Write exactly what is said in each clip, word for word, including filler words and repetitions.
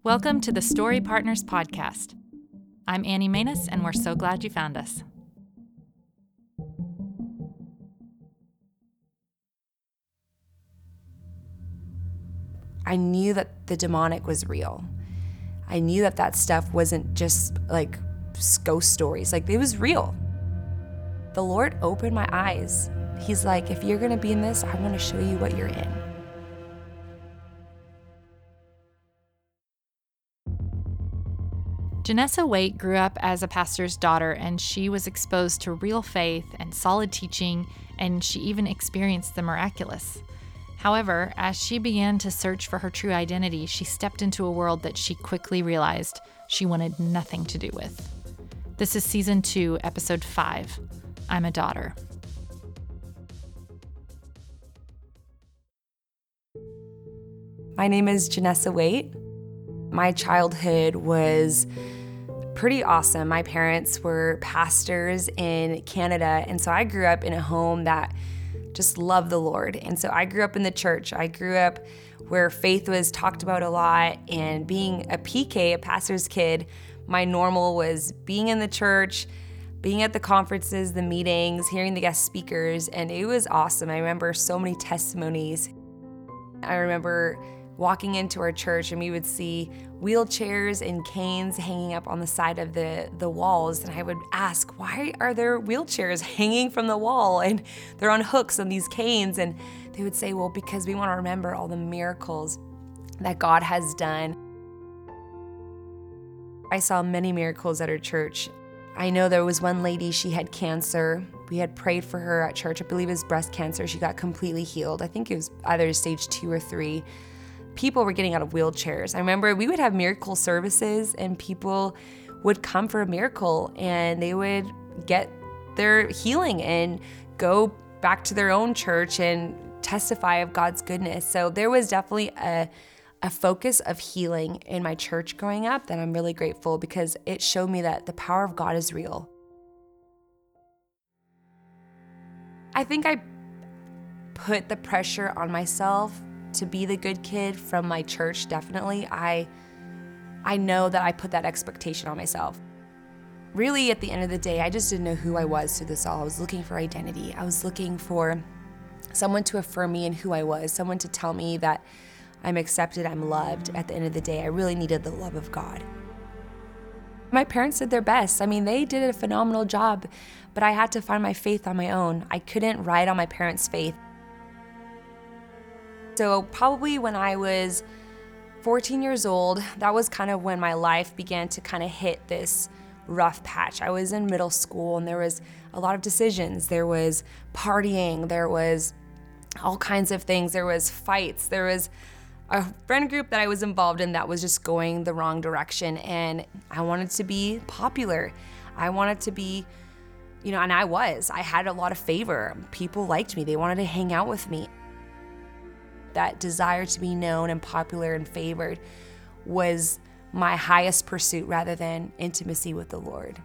Welcome to the Story Partners Podcast. I'm Annie Manus, and we're so glad you found us. I knew that the demonic was real. I knew that that stuff wasn't just like ghost stories. Like, it was real. The Lord opened my eyes. He's like, if you're going to be in this, I want to show you what you're in. Janessa Waite grew up as a pastor's daughter, and she was exposed to real faith and solid teaching, and she even experienced the miraculous. However, as she began to search for her true identity, she stepped into a world that she quickly realized she wanted nothing to do with. This is Season two, Episode five, I'm a Daughter. My name is Janessa Waite. My childhood was pretty awesome. My parents were pastors in Canada, and so I grew up in a home that just loved the Lord. And so I grew up in the church. I grew up where faith was talked about a lot, and being a P K, a pastor's kid, my normal was being in the church, being at the conferences, the meetings, hearing the guest speakers, and it was awesome. I remember so many testimonies. I remember walking into our church and we would see wheelchairs and canes hanging up on the side of the, the walls. And I would ask, why are there wheelchairs hanging from the wall? And they're on hooks on these canes. And they would say, well, because we want to remember all the miracles that God has done. I saw many miracles at our church. I know there was one lady, she had cancer. We had prayed for her at church. I believe it was breast cancer. She got completely healed. I think it was either stage two or three. People were getting out of wheelchairs. I remember we would have miracle services and people would come for a miracle and they would get their healing and go back to their own church and testify of God's goodness. So there was definitely a, a focus of healing in my church growing up that I'm really grateful, because it showed me that the power of God is real. I think I put the pressure on myself to be the good kid from my church. Definitely. I I know that I put that expectation on myself. Really, at the end of the day, I just didn't know who I was through this all. I was looking for identity. I was looking for someone to affirm me in who I was, someone to tell me that I'm accepted, I'm loved. At the end of the day, I really needed the love of God. My parents did their best. I mean, they did a phenomenal job, but I had to find my faith on my own. I couldn't ride on my parents' faith. So probably when I was fourteen years old, that was kind of when my life began to kind of hit this rough patch. I was in middle school and there was a lot of decisions. There was partying, there was all kinds of things. There was fights. There was a friend group that I was involved in that was just going the wrong direction. And I wanted to be popular. I wanted to be, you know, and I was. I had a lot of favor. People liked me. They wanted to hang out with me. That desire to be known and popular and favored was my highest pursuit rather than intimacy with the Lord.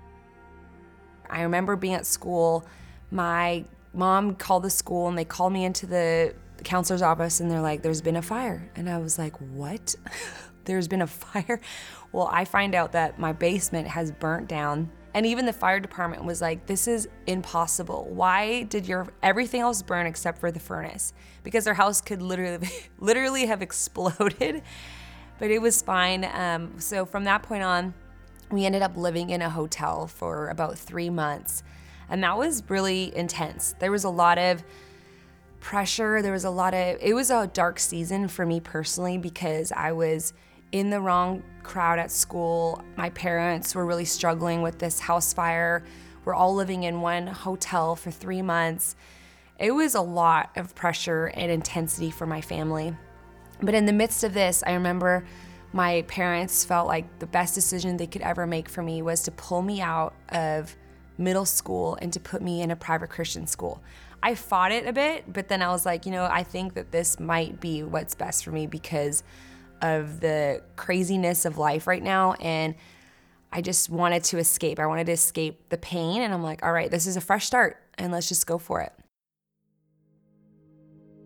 I remember being at school, my mom called the school and they called me into the counselor's office and they're like, there's been a fire. And I was like, what? There's been a fire? Well, I find out that my basement has burnt down. And even the fire department was like, this is impossible. Why did your everything else burn except for the furnace? Because their house could literally literally have exploded, but it was fine. Um, so from that point on, we ended up living in a hotel for about three months. And that was really intense. There was a lot of pressure. There was a lot of, it was a dark season for me personally because I was in the wrong crowd at school. My parents were really struggling with this house fire. We're all living in one hotel for three months. It was a lot of pressure and intensity for my family. But in the midst of this, I remember my parents felt like the best decision they could ever make for me was to pull me out of middle school and to put me in a private Christian school. I fought it a bit, but then I was like, you know, I think that this might be what's best for me because of the craziness of life right now. And I just wanted to escape. I wanted to escape the pain. And I'm like, all right, this is a fresh start and let's just go for it.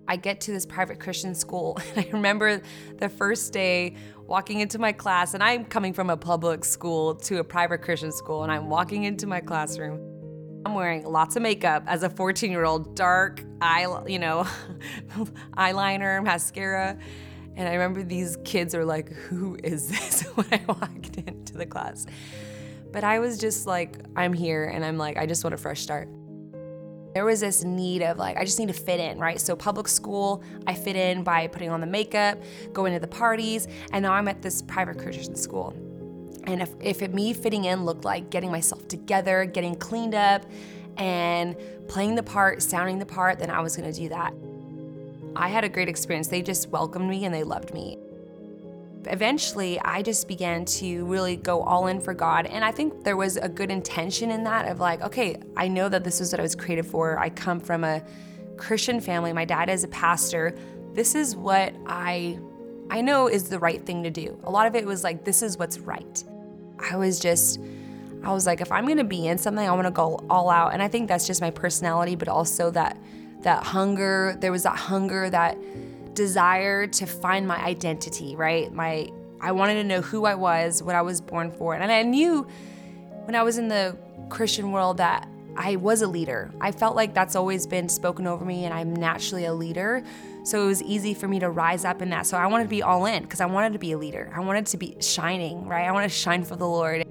I get to this private Christian school, and I remember the first day walking into my class, and I'm coming from a public school to a private Christian school, and I'm walking into my classroom. I'm wearing lots of makeup as a fourteen-year-old, dark eye, you know, eyeliner, mascara. And I remember these kids are like, who is this, when I walked into the class. But I was just like, I'm here, and I'm like, I just want a fresh start. There was this need of like, I just need to fit in, right? So public school, I fit in by putting on the makeup, going to the parties, and now I'm at this private Christian school. And if, if it, me fitting in looked like getting myself together, getting cleaned up, and playing the part, sounding the part, then I was gonna do that. I had a great experience. They just welcomed me and they loved me. Eventually, I just began to really go all in for God. And I think there was a good intention in that of like, okay, I know that this is what I was created for. I come from a Christian family. My dad is a pastor. This is what I, I know is the right thing to do. A lot of it was like, this is what's right. I was just, I was like, if I'm gonna be in something, I wanna go all out. And I think that's just my personality, but also that, that hunger, there was that hunger, that desire to find my identity, right? My, I wanted to know who I was, what I was born for. And I knew when I was in the Christian world that I was a leader. I felt like that's always been spoken over me, and I'm naturally a leader. So it was easy for me to rise up in that. So I wanted to be all in because I wanted to be a leader. I wanted to be shining, right? I wanted to shine for the Lord.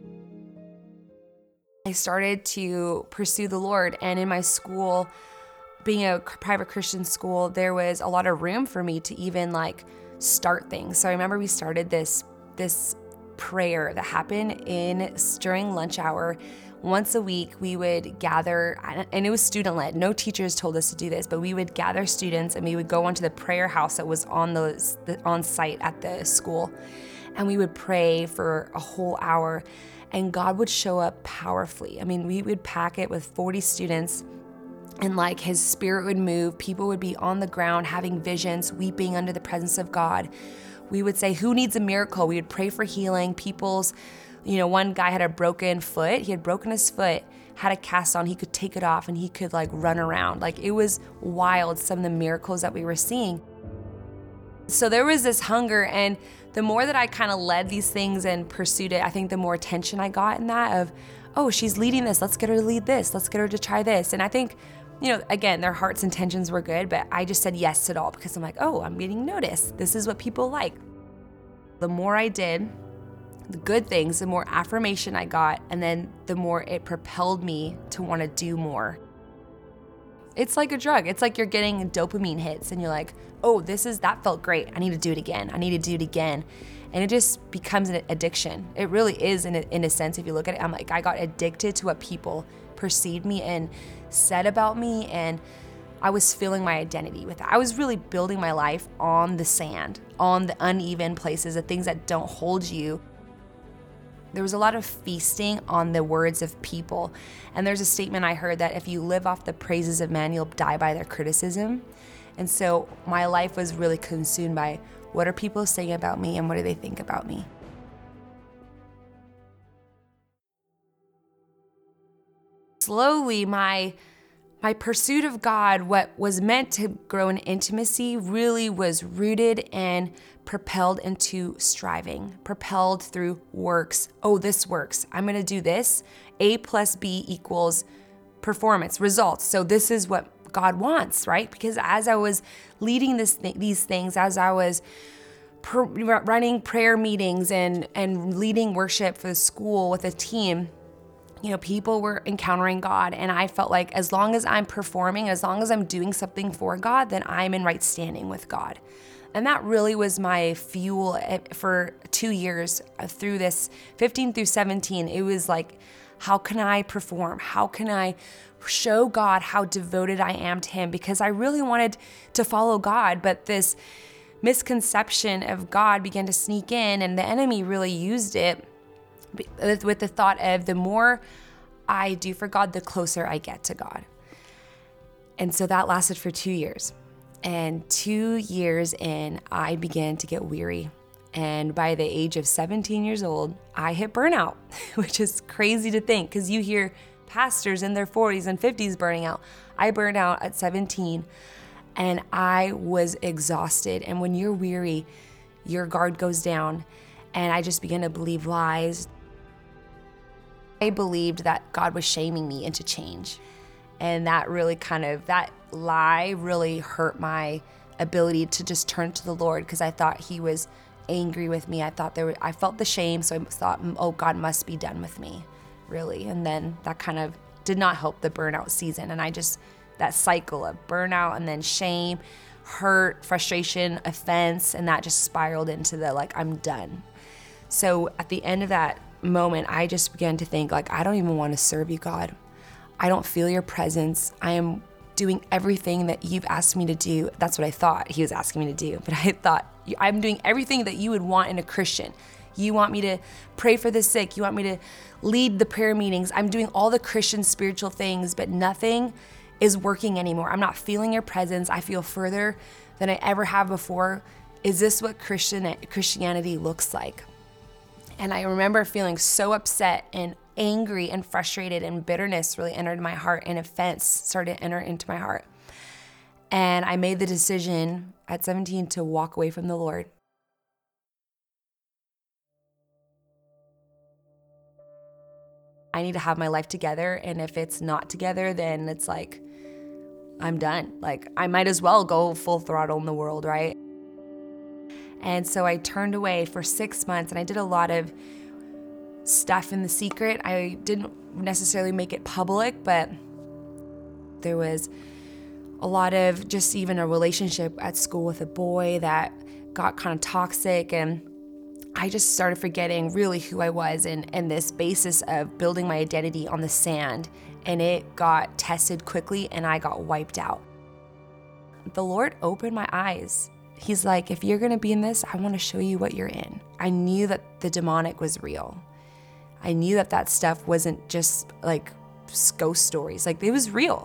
I started to pursue the Lord, and in my school, being a private Christian school, there was a lot of room for me to even like start things. So I remember we started this this prayer that happened in during lunch hour. Once a week, we would gather, and it was student-led. No teachers told us to do this, but we would gather students and we would go onto the prayer house that was on the, the on site at the school, and we would pray for a whole hour, and God would show up powerfully. I mean, we would pack it with forty students. And like his spirit would move, people would be on the ground having visions, weeping under the presence of God. We would say, who needs a miracle? We would pray for healing. People's, you know, one guy had a broken foot. He had broken his foot, had a cast on. He could take it off and he could like run around. Like it was wild, some of the miracles that we were seeing. So there was this hunger, and the more that I kind of led these things and pursued it, I think the more attention I got in that of, oh, she's leading this. Let's get her to lead this. Let's get her to try this. And I think, you know, again, their hearts' intentions were good, but I just said yes to it all because I'm like, oh, I'm getting noticed. This is what people like. The more I did the good things, the more affirmation I got, and then the more it propelled me to want to do more. It's like a drug. It's like you're getting dopamine hits and you're like, oh, this is, that felt great. I need to do it again. I need to do it again. And it just becomes an addiction. It really is in a, in a sense, if you look at it. I'm like, I got addicted to what people perceived me and said about me, and I was feeling my identity with that. I was really building my life on the sand, on the uneven places, the things that don't hold you. There was a lot of feasting on the words of people. And there's a statement I heard that if you live off the praises of man, you'll die by their criticism. And so my life was really consumed by what are people saying about me and what do they think about me? Slowly, my my pursuit of God, what was meant to grow in intimacy, really was rooted and propelled into striving, propelled through works. Oh, this works. I'm gonna do this. A plus B equals performance, results. So this is what God wants, right? Because as I was leading this th- these things, as I was pr- running prayer meetings and, and leading worship for the school with a team, you know, people were encountering God, and I felt like as long as I'm performing, as long as I'm doing something for God, then I'm in right standing with God. And that really was my fuel for two years through this fifteen through seventeen. It was like, how can I perform? How can I show God how devoted I am to Him? Because I really wanted to follow God, but this misconception of God began to sneak in, and the enemy really used it with the thought of the more I do for God, the closer I get to God. And so that lasted for two years. And two years in, I began to get weary. And by the age of seventeen years old, I hit burnout, which is crazy to think because you hear pastors in their forties and fifties burning out. I burned out at seventeen. And I was exhausted. And when you're weary, your guard goes down. And I just began to believe lies. I believed that God was shaming me into change. And that really kind of, that lie really hurt my ability to just turn to the Lord, because I thought he was angry with me. I thought there were, I felt the shame, so I thought, oh, God must be done with me, really. And then that kind of did not help the burnout season. And I just, that cycle of burnout and then shame, hurt, frustration, offense, and that just spiraled into the, like, I'm done. So at the end of that moment, I just began to think, like, I don't even want to serve you, God. I don't feel your presence. I am doing everything that you've asked me to do. That's what I thought he was asking me to do. But I thought, I'm doing everything that you would want in a Christian. You want me to pray for the sick. You want me to lead the prayer meetings. I'm doing all the Christian spiritual things, but nothing is working anymore. I'm not feeling your presence. I feel further than I ever have before. Is this what Christian Christianity looks like? And I remember feeling so upset and angry and frustrated, and bitterness really entered my heart, and offense started to enter into my heart. And I made the decision at seventeen to walk away from the Lord. I need to have my life together, and if it's not together, then it's like, I'm done. Like, I might as well go full throttle in the world, right? And so I turned away for six months, and I did a lot of stuff in the secret. I didn't necessarily make it public, but there was a lot of just even a relationship at school with a boy that got kind of toxic, and I just started forgetting really who I was, and, and this basis of building my identity on the sand, and it got tested quickly, and I got wiped out. The Lord opened my eyes. He's like, if you're gonna be in this, I wanna show you what you're in. I knew that the demonic was real. I knew that that stuff wasn't just like ghost stories, like it was real.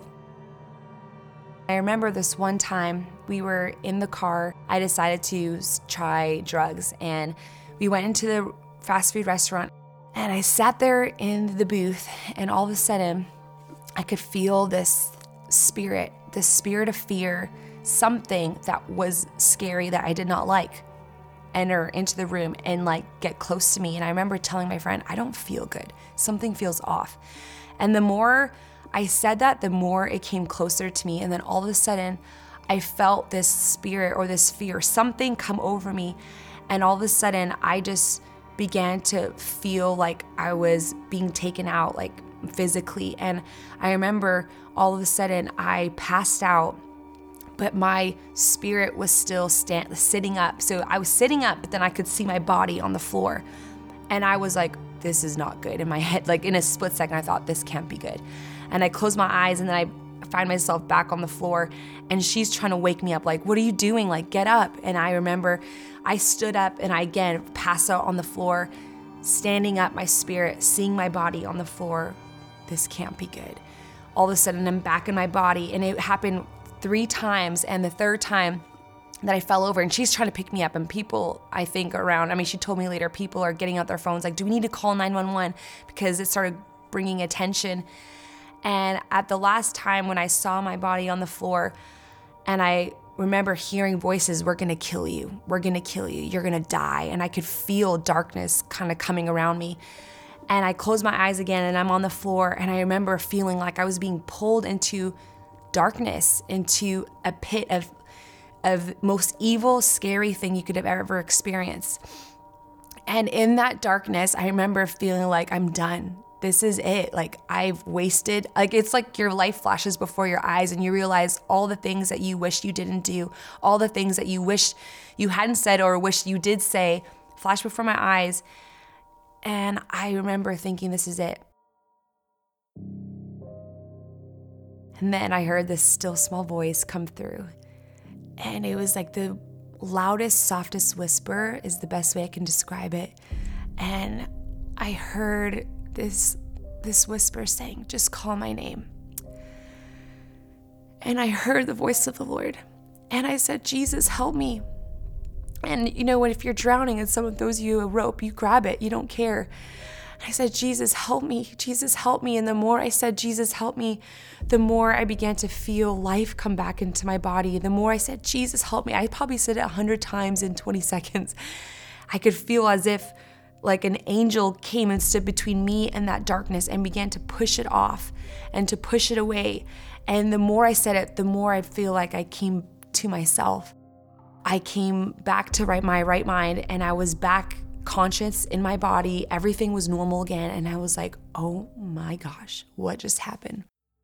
I remember this one time we were in the car, I decided to try drugs, and we went into the fast food restaurant, and I sat there in the booth, and all of a sudden I could feel this spirit, this spirit of fear, something that was scary that I did not like, enter into the room and like get close to me. And I remember telling my friend, I don't feel good. Something feels off. And the more I said that, the more it came closer to me. And then all of a sudden I felt this spirit or this fear, something come over me. And all of a sudden I just began to feel like I was being taken out, like physically. And I remember all of a sudden I passed out, but my spirit was still stand, sitting up. So I was sitting up, but then I could see my body on the floor. And I was like, this is not good in my head. Like in a split second, I thought, this can't be good. And I closed my eyes, and then I find myself back on the floor, and she's trying to wake me up, like, what are you doing? Like, get up. And I remember I stood up, and I again passed out on the floor, standing up, my spirit, seeing my body on the floor. This can't be good. All of a sudden I'm back in my body, and it happened three times, and the third time that I fell over, and she's trying to pick me up, and people, I think around, I mean, she told me later, people are getting out their phones, like, do we need to call nine one one? Because it started bringing attention. And at the last time when I saw my body on the floor, and I remember hearing voices, we're gonna kill you, we're gonna kill you, you're gonna die. And I could feel darkness kind of coming around me. And I closed my eyes again, and I'm on the floor, and I remember feeling like I was being pulled into darkness, into a pit of of most evil, scary thing you could have ever experienced. And in that darkness, I remember feeling like I'm done. This is it. Like I've wasted, like it's like your life flashes before your eyes, and you realize all the things that you wish you didn't do, all the things that you wish you hadn't said or wish you did say flash before my eyes. And I remember thinking, this is it. And then I heard this still small voice come through. And it was like the loudest, softest whisper is the best way I can describe it. And I heard this, this whisper saying, just call my name. And I heard the voice of the Lord. And I said, Jesus, help me. And you know what, if you're drowning and someone throws you a rope, you grab it, you don't care. I said, Jesus, help me. Jesus, help me. And the more I said, Jesus, help me, the more I began to feel life come back into my body. The more I said, Jesus, help me. I probably said it a hundred times in twenty seconds. I could feel as if like an angel came and stood between me and that darkness and began to push it off and to push it away. And the more I said it, the more I feel like I came to myself. I came back to right, my right mind, and I was back conscious in my body. Everything was normal again. And I was like, oh my gosh, what just happened?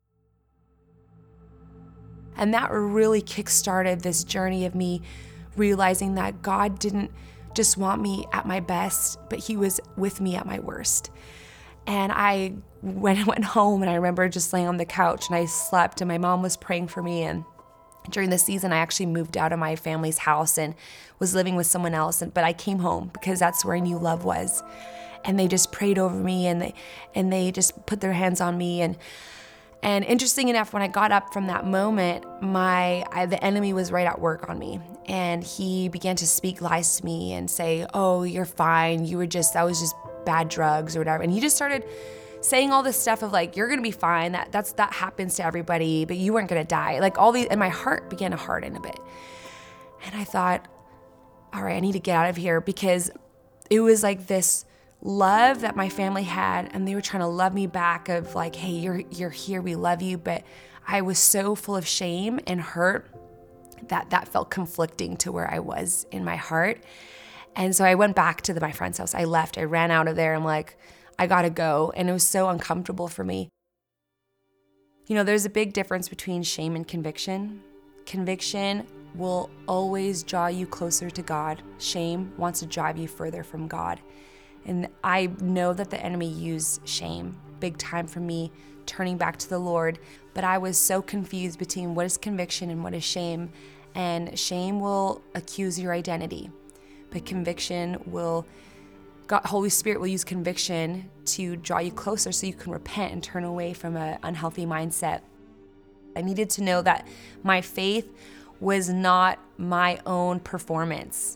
And that really kickstarted this journey of me realizing that God didn't just want me at my best, but he was with me at my worst. And I went, went home and I remember just laying on the couch and I slept and my mom was praying for me. And during the season, I actually moved out of my family's house and was living with someone else. And, but I came home because that's where I knew love was. And they just prayed over me and they, and they just put their hands on me. And And interesting enough, when I got up from that moment, my I, the enemy was right at work on me. And he began to speak lies to me and say, oh, you're fine. You were just, that was just bad drugs or whatever. And he just started saying all this stuff of like, you're going to be fine. That that's that happens to everybody, but you weren't going to die. Like all these, and my heart began to harden a bit. And I thought, all right, I need to get out of here, because it was like this love that my family had, and they were trying to love me back of like, hey, you're you're here, we love you. But I was so full of shame and hurt that that felt conflicting to where I was in my heart. And so I went back to the, my friend's house. I left, I ran out of there. I'm like, I gotta go. And it was so uncomfortable for me. You know, there's a big difference between shame and conviction. Conviction will always draw you closer to God. Shame wants to drive you further from God. And I know that the enemy used shame big time for me, turning back to the Lord. But I was so confused between what is conviction and what is shame. And shame will accuse your identity, but conviction will, God, Holy Spirit will use conviction to draw you closer so you can repent and turn away from an unhealthy mindset. I needed to know that my faith was not my own performance.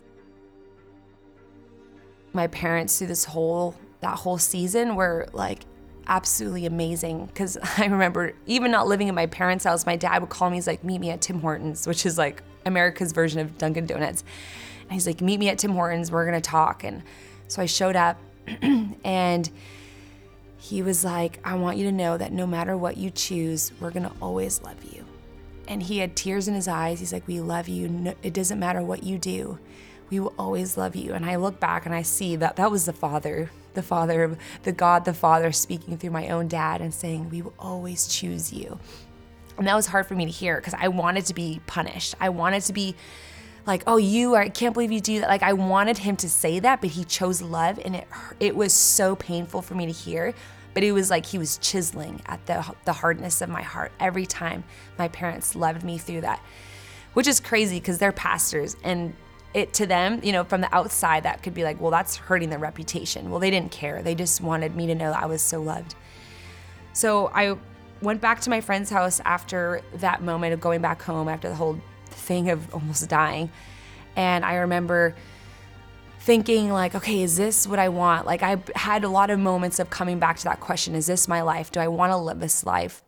My parents through this whole, that whole season were like absolutely amazing. Cause I remember even not living in my parents' house, my dad would call me, he's like, meet me at Tim Hortons, which is like America's version of Dunkin' Donuts. And he's like, meet me at Tim Hortons, we're gonna talk. And so I showed up and he was like, I want you to know that no matter what you choose, we're gonna always love you. And he had tears in his eyes. He's like, we love you. No, it doesn't matter what you do. We will always love you. And I look back and I see that that was the Father, the Father, the God, the Father speaking through my own dad and saying, we will always choose you. And that was hard for me to hear because I wanted to be punished. I wanted to be like, oh, you are, I can't believe you do that. Like I wanted him to say that, but he chose love, and it it was so painful for me to hear. But it was like he was chiseling at the the hardness of my heart every time my parents loved me through that, which is crazy because they're pastors, and it to them, you know, from the outside, that could be like, well, that's hurting their reputation. Well, they didn't care. They just wanted me to know that I was so loved. So I went back to my friend's house after that moment of going back home after the whole thing of almost dying. And I remember thinking like, okay, is this what I want? Like I had a lot of moments of coming back to that question, is this my life? Do I want to live this life?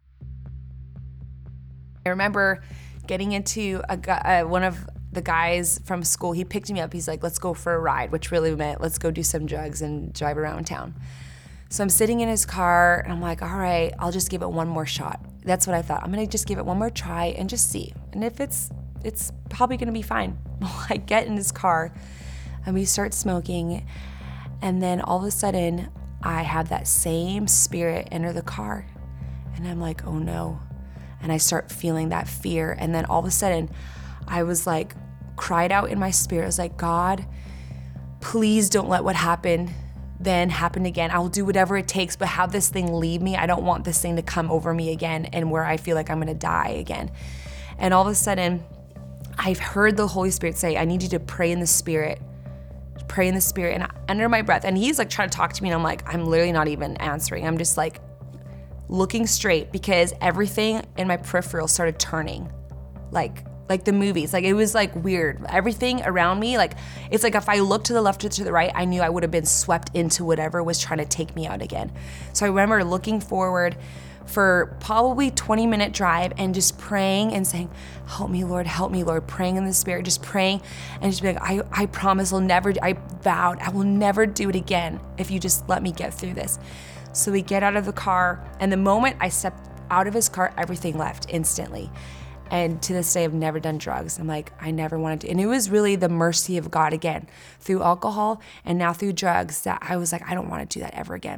I remember getting into a, uh, one of the guys from school, he picked me up. He's like, let's go for a ride, which really meant let's go do some drugs and drive around town. So I'm sitting in his car and I'm like, all right, I'll just give it one more shot. That's what I thought. I'm gonna just give it one more try and just see. And if it's, it's probably gonna be fine. Well, I get in his car and we start smoking. And then all of a sudden I have that same spirit enter the car. And I'm like, oh no. And I start feeling that fear. And then all of a sudden I was like, cried out in my spirit. I was like, God, please don't let what happened then happen again. I'll do whatever it takes, but have this thing leave me. I don't want this thing to come over me again and where I feel like I'm gonna die again. And all of a sudden, I've heard the Holy Spirit say, I need you to pray in the Spirit. Pray in the Spirit. And under my breath, and he's like trying to talk to me, and I'm like, I'm literally not even answering. I'm just like looking straight because everything in my peripheral started turning. Like like the movies. Like it was like weird. Everything around me, like it's like if I looked to the left or to the right, I knew I would have been swept into whatever was trying to take me out again. So I remember looking forward for probably twenty minute drive and just praying and saying, help me, Lord, help me, Lord, praying in the Spirit, just praying and just be like, I, I promise I'll never, I vowed I will never do it again if you just let me get through this. So we get out of the car, and the moment I stepped out of his car, everything left instantly. And to this day, I've never done drugs. I'm like, I never wanted to. And it was really the mercy of God again, through alcohol and now through drugs, that I was like, I don't want to do that ever again.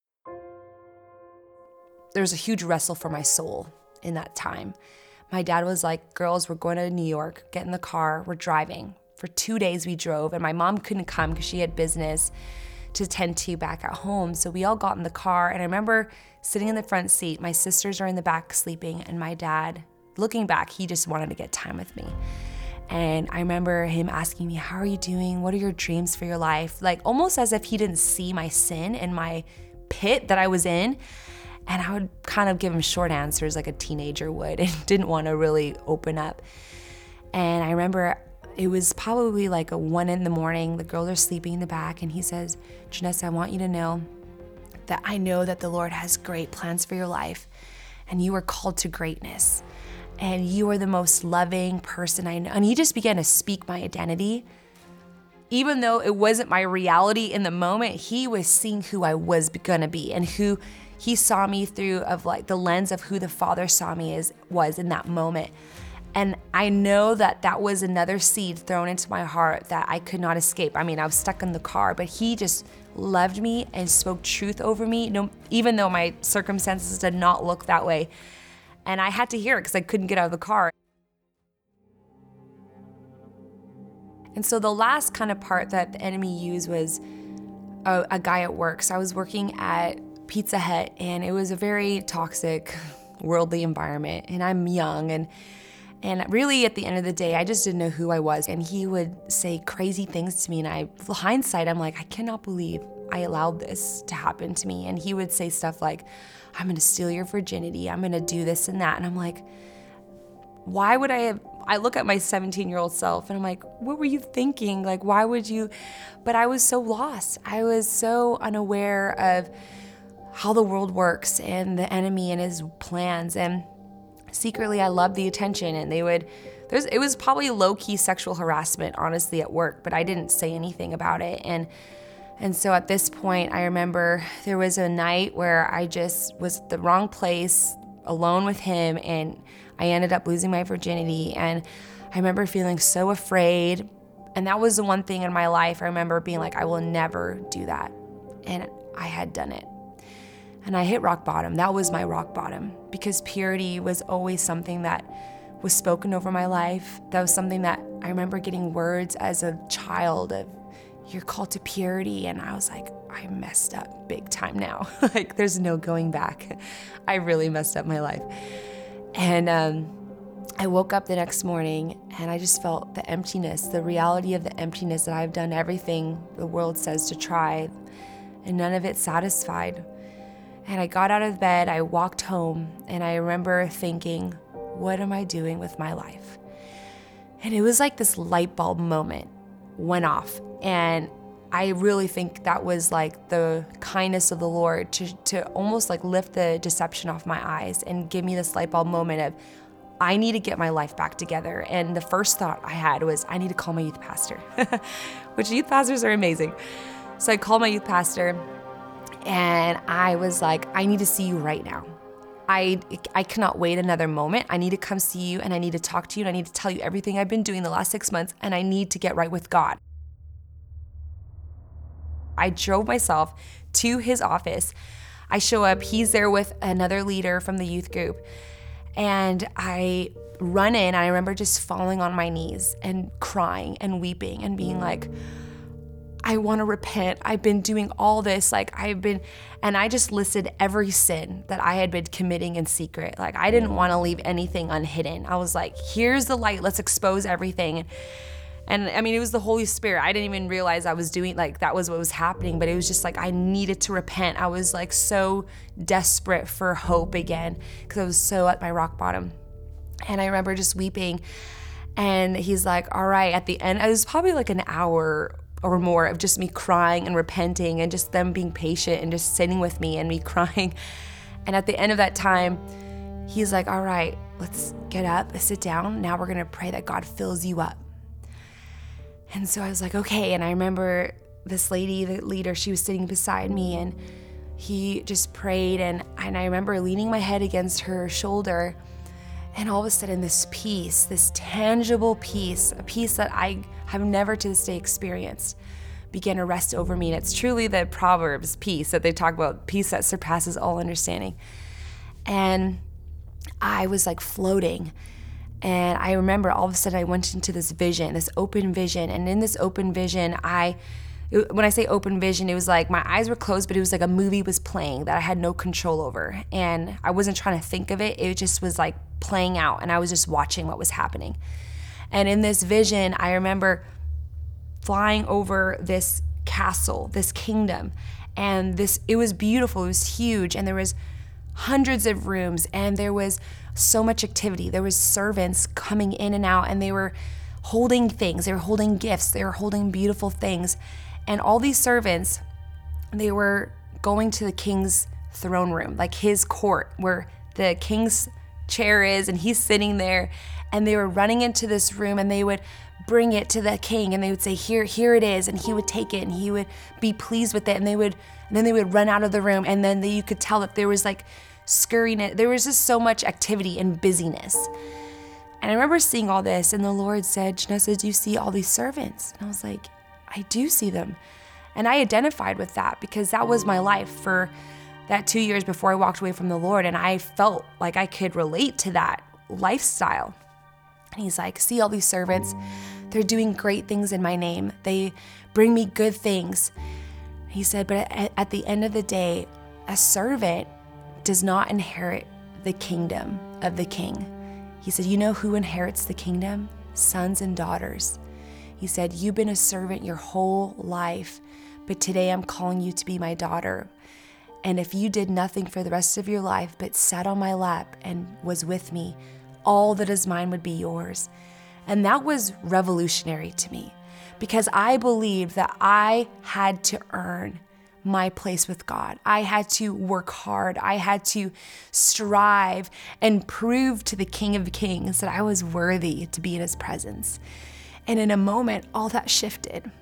There was a huge wrestle for my soul in that time. My dad was like, girls, we're going to New York, get in the car, we're driving. For two days we drove, and my mom couldn't come because she had business to tend to back at home. So we all got in the car, and I remember sitting in the front seat. My sisters are in the back sleeping, and my dad, looking back, he just wanted to get time with me. And I remember him asking me, how are you doing? What are your dreams for your life? Like almost as if he didn't see my sin and my pit that I was in. And I would kind of give him short answers like a teenager would, and didn't want to really open up. And I remember it was probably like a one in the morning. The girls are sleeping in the back, and he says, Janessa, I want you to know that I know that the Lord has great plans for your life, and you are called to greatness, and you are the most loving person I know. And he just began to speak my identity. Even though it wasn't my reality in the moment, he was seeing who I was gonna be, and who he saw me through, of like the lens of who the Father saw me as was in that moment. And I know that that was another seed thrown into my heart that I could not escape. I mean, I was stuck in the car, but he just loved me and spoke truth over me, no, even though my circumstances did not look that way. And I had to hear it because I couldn't get out of the car. And so the last kind of part that the enemy used was a, a guy at work. So I was working at Pizza Hut, and it was a very toxic, worldly environment. And I'm young, and and really at the end of the day, I just didn't know who I was. And he would say crazy things to me, and I, hindsight, I'm like, I cannot believe I allowed this to happen to me. And he would say stuff like, I'm gonna steal your virginity, I'm gonna do this and that. And I'm like, why would I have, I look at my seventeen-year-old self and I'm like, what were you thinking? Like, why would you? But I was so lost. I was so unaware of how the world works and the enemy and his plans. And secretly, I loved the attention, and they would, there's, it was probably low-key sexual harassment, honestly, at work, but I didn't say anything about it. And and so at this point, I remember there was a night where I just was at the wrong place, alone with him, and I ended up losing my virginity. And I remember feeling so afraid. And that was the one thing in my life I remember being like, I will never do that. And I had done it. And I hit rock bottom. That was my rock bottom, because purity was always something that was spoken over my life. That was something that I remember getting words as a child of, you're called to purity. And I was like, I messed up big time now. Like, there's no going back. I really messed up my life. And um, I woke up the next morning, and I just felt the emptiness, the reality of the emptiness, that I've done everything the world says to try, and none of it satisfied. And I got out of bed, I walked home, and I remember thinking, what am I doing with my life? And it was like this light bulb moment went off. And I really think that was like the kindness of the Lord to, to almost like lift the deception off my eyes and give me this light bulb moment of, I need to get my life back together. And the first thought I had was, I need to call my youth pastor, which youth pastors are amazing. So I called my youth pastor, and I was like, I need to see you right now. I, I cannot wait another moment. I need to come see you, and I need to talk to you, and I need to tell you everything I've been doing the last six months, and I need to get right with God. I drove myself to his office. I show up, he's there with another leader from the youth group, and I run in, and I remember just falling on my knees and crying and weeping and being like, I want to repent. I've been doing all this. Like I've been, and I just listed every sin that I had been committing in secret. Like I didn't want to leave anything unhidden. I was like, here's the light. Let's expose everything. And I mean, it was the Holy Spirit. I didn't even realize I was doing, like, that was what was happening, but it was just like, I needed to repent. I was like so desperate for hope again, because I was so at my rock bottom. And I remember just weeping. And he's like, all right, at the end, it was probably like an hour or more of just me crying and repenting and just them being patient and just sitting with me and me crying. And at the end of that time, he's like, all right, let's get up, sit down. Now we're going to pray that God fills you up. And so I was like, okay. And I remember this lady, the leader, she was sitting beside me, and he just prayed. And, and I remember leaning my head against her shoulder. And all of a sudden, this peace, this tangible peace, a peace that I have never to this day experienced, began to rest over me. And it's truly the Proverbs peace that they talk about, peace that surpasses all understanding. And I was like floating. And I remember all of a sudden I went into this vision, this open vision. And in this open vision, I, when I say open vision, it was like my eyes were closed, but it was like a movie was playing that I had no control over. And I wasn't trying to think of it. It just was like playing out, and I was just watching what was happening. And in this vision, I remember flying over this castle, this kingdom, and this, it was beautiful, it was huge, and there was hundreds of rooms, and there was so much activity. There was servants coming in and out, and they were holding things, they were holding gifts, they were holding beautiful things. And all these servants, they were going to the king's throne room, like his court, where the king's chair is, and he's sitting there, and they were running into this room, and they would bring it to the king, and they would say, here here it is, and he would take it, and he would be pleased with it, and they would and then they would run out of the room, and then the, you could tell that there was like scurrying it, there was just so much activity and busyness. And I remember seeing all this, and the Lord said, Janessa, do you see all these servants? And I was like, I do see them. And I identified with that because that was my life for that two years before I walked away from the Lord, and I felt like I could relate to that lifestyle. And he's like, see all these servants, they're doing great things in my name. They bring me good things. He said, but at, at the end of the day, a servant does not inherit the kingdom of the king. He said, you know who inherits the kingdom? Sons and daughters. He said, you've been a servant your whole life, but today I'm calling you to be my daughter. And if you did nothing for the rest of your life but sat on my lap and was with me, all that is mine would be yours. And that was revolutionary to me because I believed that I had to earn my place with God. I had to work hard. I had to strive and prove to the King of Kings that I was worthy to be in his presence. And in a moment, all that shifted.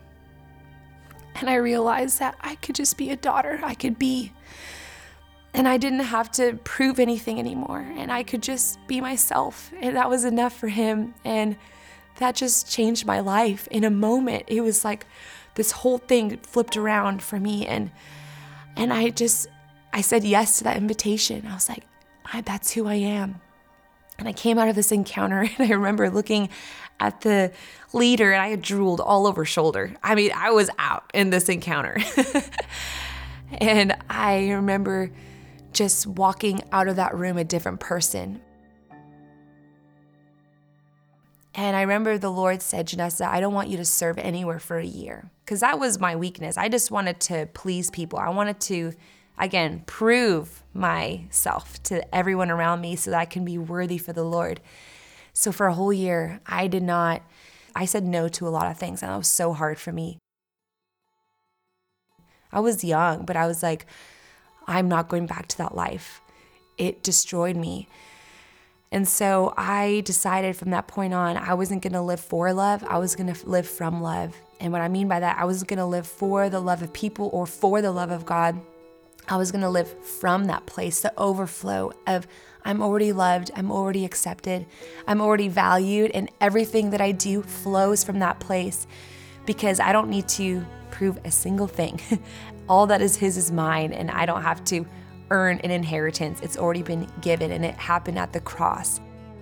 And I realized that I could just be a daughter. I could be. And I didn't have to prove anything anymore. And I could just be myself. And that was enough for him. And that just changed my life. In a moment, it was like this whole thing flipped around for me. And and I just, I said yes to that invitation. I was like, I, that's who I am. And I came out of this encounter, and I remember looking at the leader, and I had drooled all over shoulder. I mean, I was out in this encounter. And I remember just walking out of that room a different person. And I remember the Lord said, Janessa, I don't want you to serve anywhere for a year. Because that was my weakness. I just wanted to please people. I wanted to, again, prove myself to everyone around me so that I can be worthy for the Lord. So for a whole year, I did not, I said no to a lot of things, and that was so hard for me. I was young, but I was like, I'm not going back to that life. It destroyed me. And so I decided from that point on, I wasn't going to live for love. I was going to live from love. And what I mean by that, I wasn't going to live for the love of people or for the love of God. I was going to live from that place, the overflow of I'm already loved, I'm already accepted, I'm already valued, and everything that I do flows from that place because I don't need to prove a single thing. All that is his is mine, and I don't have to earn an inheritance. It's already been given, and it happened at the cross.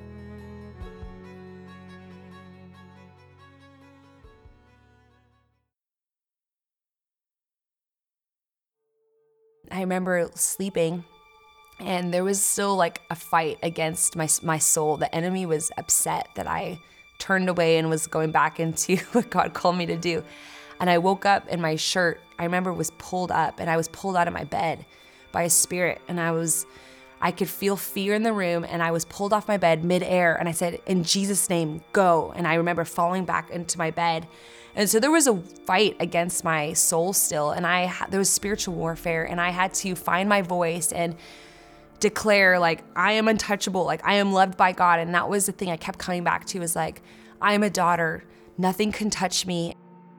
I remember sleeping, and there was still like a fight against my my soul. The enemy was upset that I turned away and was going back into what God called me to do. And I woke up, and my shirt, I remember, was pulled up, and I was pulled out of my bed by a spirit. And I was, I could feel fear in the room, and I was pulled off my bed midair, and I said, in Jesus' name, go. And I remember falling back into my bed. And so there was a fight against my soul still, and I there was spiritual warfare, and I had to find my voice and declare, like, I am untouchable, like, I am loved by God. And that was the thing I kept coming back to, is like, I am a daughter, nothing can touch me.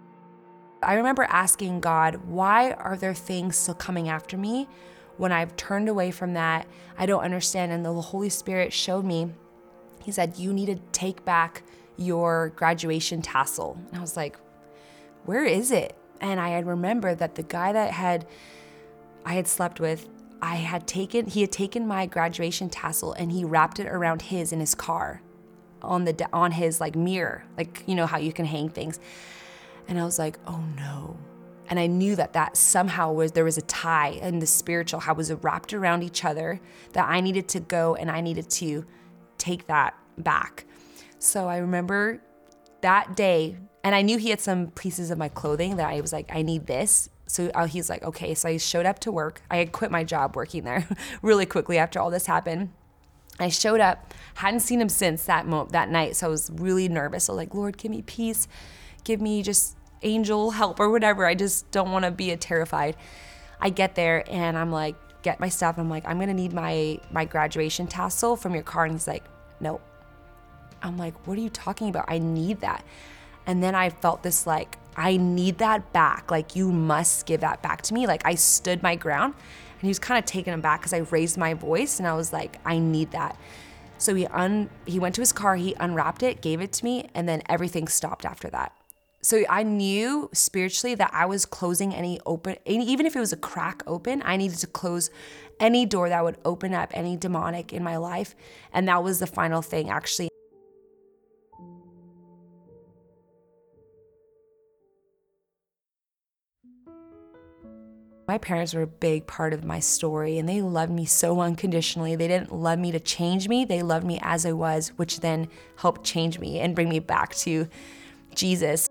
I remember asking God, why are there things still coming after me when I've turned away from that? I don't understand. And the Holy Spirit showed me, he said, you need to take back your graduation tassel. And I was like, where is it? And I had remembered that the guy that had I had slept with, I had taken, he had taken my graduation tassel and he wrapped it around his in his car on the, on his like mirror, like, you know how you can hang things. And I was like, oh no. And I knew that that somehow was, there was a tie in the spiritual, how it was wrapped around each other, that I needed to go and I needed to take that back. So I remember that day, and I knew he had some pieces of my clothing that I was like, I need this. So he's like, okay. So I showed up to work. I had quit my job working there really quickly after all this happened. I showed up, hadn't seen him since that mo- that night. So I was really nervous. So like, Lord, give me peace. Give me just angel help or whatever. I just don't want to be a terrified. I get there and I'm like, get my stuff. I'm like, I'm going to need my, my graduation tassel from your car. And he's like, nope. I'm like, what are you talking about? I need that. And then I felt this like, I need that back. Like, you must give that back to me. Like, I stood my ground, and he was kind of taken aback because I raised my voice and I was like, I need that. So he un he went to his car, he unwrapped it, gave it to me, and then everything stopped after that. So I knew spiritually that I was closing any open, even if it was a crack open, I needed to close any door that would open up any demonic in my life. And that was the final thing, actually. My parents were a big part of my story, and they loved me so unconditionally. They didn't love me to change me. They loved me as I was, which then helped change me and bring me back to Jesus.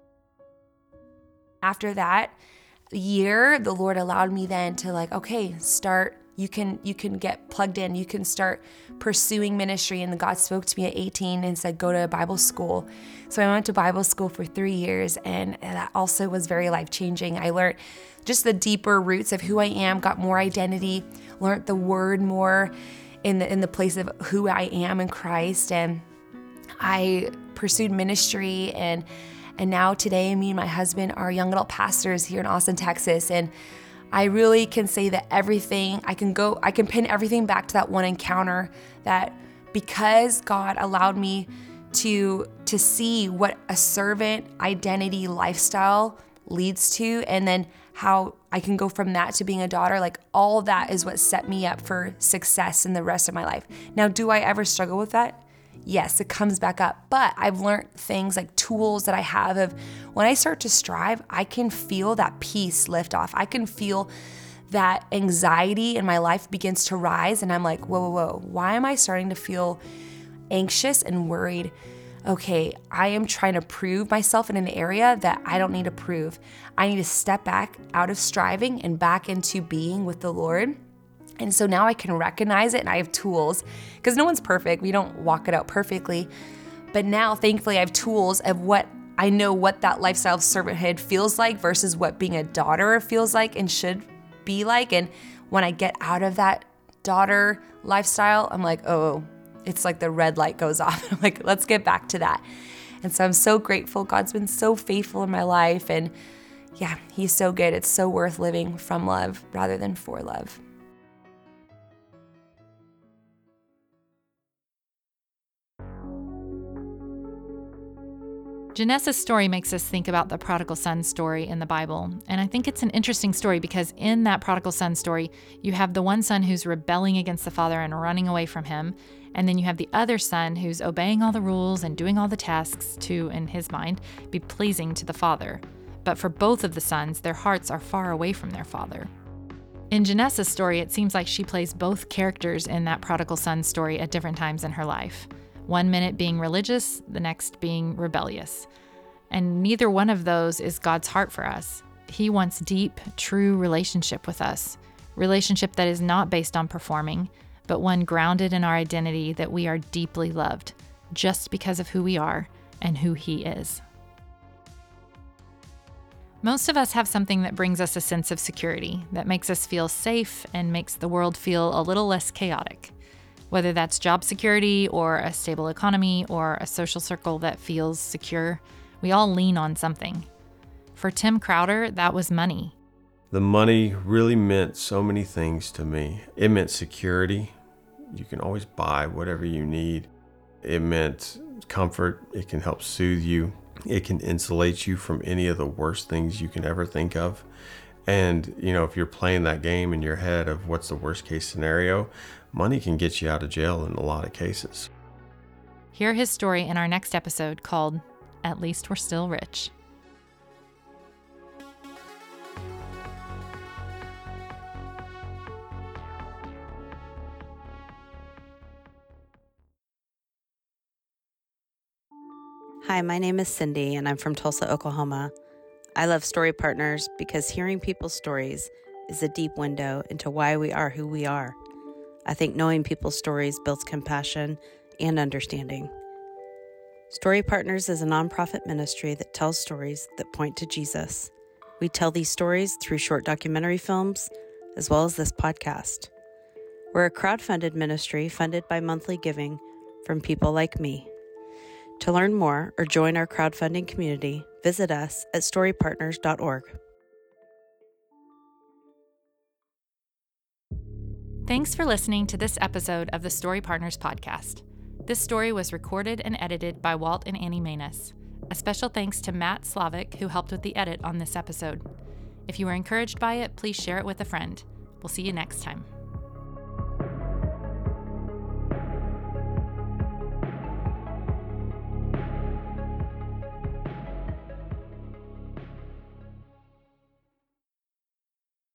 After that year, the Lord allowed me then to like, okay, start, you can you can get plugged in. You can start pursuing ministry. And God spoke to me at eighteen and said, go to Bible school. So I went to Bible school for three years, and that also was very life-changing. I learned just the deeper roots of who I am, got more identity, learned the word more in the in the place of who I am in Christ. And I pursued ministry, and and now today me and my husband are young adult pastors here in Austin, Texas. And I really can say that everything, I can go, I can pin everything back to that one encounter, that because God allowed me to, to see what a servant identity lifestyle leads to, and then how I can go from that to being a daughter, like all that is what set me up for success in the rest of my life. Now, do I ever struggle with that? Yes, it comes back up, but I've learned things like tools that I have of when I start to strive, I can feel that peace lift off. I can feel that anxiety in my life begins to rise, and I'm like, whoa, whoa, whoa, why am I starting to feel anxious and worried? Okay, I am trying to prove myself in an area that I don't need to prove. I need to step back out of striving and back into being with the Lord. And so now I can recognize it, and I have tools, because no one's perfect. We don't walk it out perfectly. But now, thankfully, I have tools of what I know what that lifestyle of servanthood feels like versus what being a daughter feels like and should be like. And when I get out of that daughter lifestyle, I'm like, oh, it's like the red light goes off. I'm like, let's get back to that. And so I'm so grateful. God's been so faithful in my life. And yeah, he's so good. It's so worth living from love rather than for love. Janessa's story makes us think about the prodigal son story in the Bible. And I think it's an interesting story because in that prodigal son story, you have the one son who's rebelling against the father and running away from him. And then you have the other son who's obeying all the rules and doing all the tasks to, in his mind, be pleasing to the father. But for both of the sons, their hearts are far away from their father. In Janessa's story, it seems like she plays both characters in that prodigal son story at different times in her life. One minute being religious, the next being rebellious. And neither one of those is God's heart for us. He wants deep, true relationship with us. Relationship that is not based on performing, but one grounded in our identity that we are deeply loved, just because of who we are and who He is. Most of us have something that brings us a sense of security, that makes us feel safe and makes the world feel a little less chaotic. Whether that's job security or a stable economy or a social circle that feels secure, we all lean on something. For Tim Crowder, that was money. The money really meant so many things to me. It meant security. You can always buy whatever you need. It meant comfort. It can help soothe you. It can insulate you from any of the worst things you can ever think of. And, you know, if you're playing that game in your head of what's the worst case scenario, money can get you out of jail in a lot of cases. Hear his story in our next episode called At Least We're Still Rich. Hi, my name is Cindy, and I'm from Tulsa, Oklahoma. I love Story Partners because hearing people's stories is a deep window into why we are who we are. I think knowing people's stories builds compassion and understanding. Story Partners is a nonprofit ministry that tells stories that point to Jesus. We tell these stories through short documentary films, as well as this podcast. We're a crowd-funded ministry funded by monthly giving from people like me. To learn more or join our crowdfunding community, visit us at story partners dot org. Thanks for listening to this episode of the Story Partners podcast. This story was recorded and edited by Walt and Annie Manus. A special thanks to Matt Slavic, who helped with the edit on this episode. If you were encouraged by it, please share it with a friend. We'll see you next time.